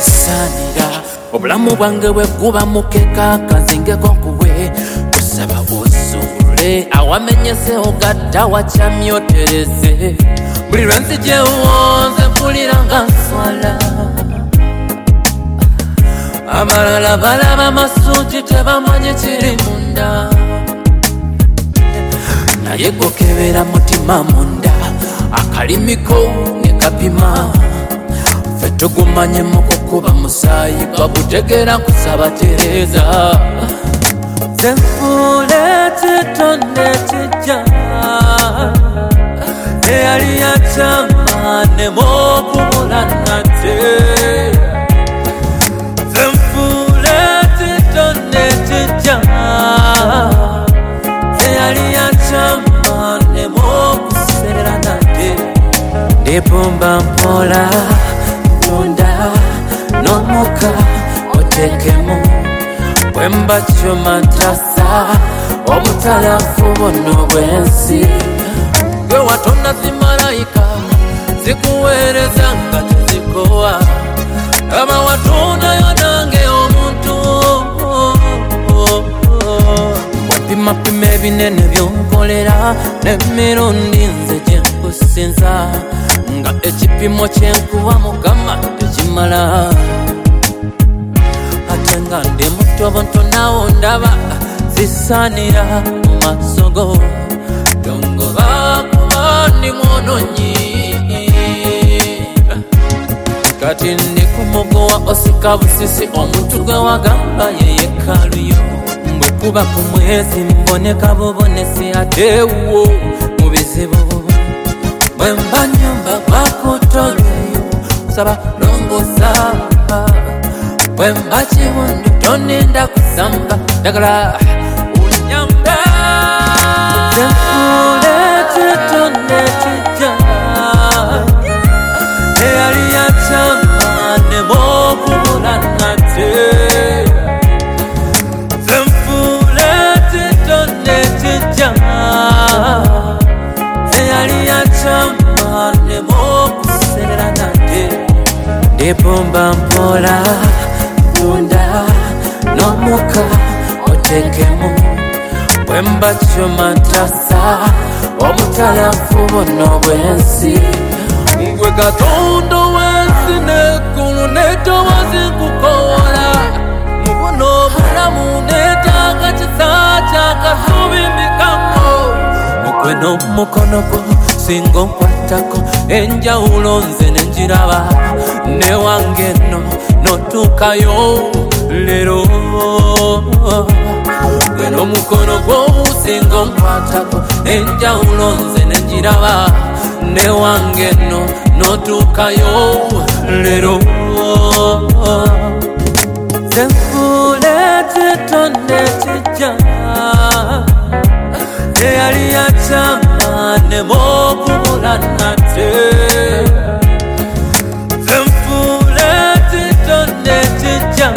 tebisanira obulamu bwange bwe guba mukeka kanzingeko kuwe kusaba osule awamenyese ogatta wakyamyotereze buli lwenzijewonze mpulira nga nswala abalala balaba masuuti tebamanyi kiri munda naye gokebera mutima munda akalimiko ne kapima ffe tugumanye mu kukuba musaayi gwagutegera kusaba tereza nze nfuule kitonde kijja eyali yakyama nemu okubula nate nze nfuule kitonde kijja eyali yakyama nemu okuserera nate ndibumba mpola tunda n'omuka otekemu bwemba kyomantasa omutalafu bono bwensi gwe watonda zimalayika zikuweereza nga tezikowa aba watondayo nange omuntu wepimapima ebinene byonkolera n'emirundi nze gyenkusinza nga ekipimo kyenkuwa mukama tekimala ate nga ndi mutobotonawo ndaba zisaanira mu maaso go dongoba kuba ndi mwononyi kati ndi ku mugowa osika busisi omuntu gwe wagamba yeyekaluyo mbwekuba ku mwezi mboneka bubonesi atewo mu bizibu bwemba nyumba bakutolweyo kusaba longosa bwemba kiwundu toninda kusamba dagala unyamba nzenfuule kitonde kijja eyali yakyama nemu okubula nate nzenfuule kitonde kijja eyali yakyama nemu okuserera nate ndibumba mpola tunda n'omuka otekemu bwemba kyomantasa omutalafu bono bwensi gwe katonda w'ensi n'eggulu n'etobazi kukowola mu buno obulamu neetaaga kisa kyakasubi mbikako mukwe n'omukono gwo singa onkwatako enjawulo nze nenjiraba newange nno notuukayo lero gwe n'omukono gwo singa onkwatako enjawulo nze nenjiraba newange nno notuukayo lero nze nfuule kitonde kijja eyali yakyama nemu okubula nate nze nfuule kitonde kijja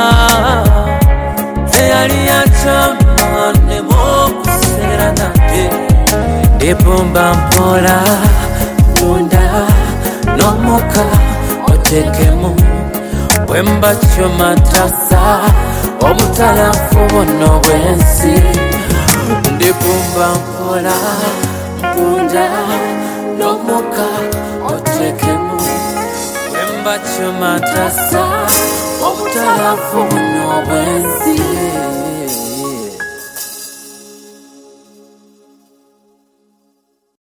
eyali yakyama nemu okuserera nate ndibumba mpola tunda n'omuka otekemu bwemba kyomantasa omutalafu bono bwensi ndibumba mpola tunda n'omuka otekemu bwemba kyomantasa omutalafu bono bwensi